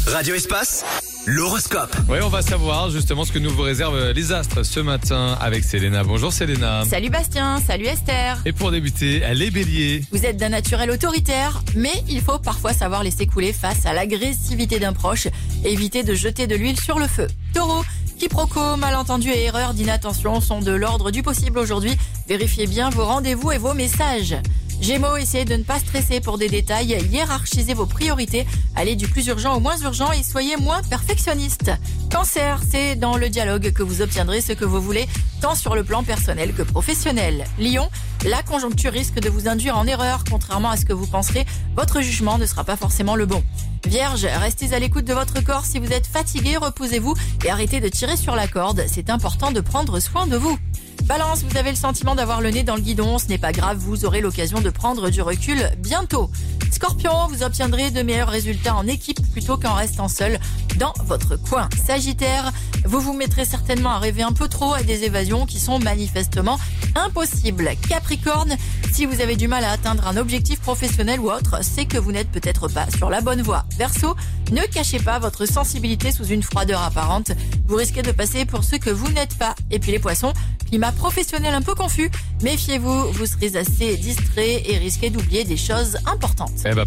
Radio Espace, l'horoscope. Oui, on va savoir justement ce que nous vous réservent les astres ce matin avec Selena. Bonjour Selena. Salut Bastien, salut Esther. Et pour débuter, les béliers. Vous êtes d'un naturel autoritaire, mais il faut parfois savoir laisser couler face à l'agressivité d'un proche et éviter de jeter de l'huile sur le feu. Taureau, quiproquos, malentendus et erreurs d'inattention sont de l'ordre du possible aujourd'hui. Vérifiez bien vos rendez-vous et vos messages. Gémeaux, essayez de ne pas stresser pour des détails, hiérarchisez vos priorités, allez du plus urgent au moins urgent et soyez moins perfectionniste. Cancer, c'est dans le dialogue que vous obtiendrez ce que vous voulez, tant sur le plan personnel que professionnel. Lion, la conjoncture risque de vous induire en erreur, contrairement à ce que vous penserez, votre jugement ne sera pas forcément le bon. Vierge, restez à l'écoute de votre corps, si vous êtes fatigué, reposez-vous et arrêtez de tirer sur la corde, c'est important de prendre soin de vous. Balance, vous avez le sentiment d'avoir le nez dans le guidon, ce n'est pas grave, vous aurez l'occasion de prendre du recul bientôt. Scorpion, vous obtiendrez de meilleurs résultats en équipe plutôt qu'en restant seul dans votre coin. Sagittaire, vous vous mettrez certainement à rêver un peu trop à des évasions qui sont manifestement impossibles. Capricorne, si vous avez du mal à atteindre un objectif professionnel ou autre, c'est que vous n'êtes peut-être pas sur la bonne voie. Verseau, ne cachez pas votre sensibilité sous une froideur apparente, vous risquez de passer pour ce que vous n'êtes pas. Et puis les poissons, climat professionnel un peu confus, méfiez-vous, vous serez assez distrait et risquez d'oublier des choses importantes.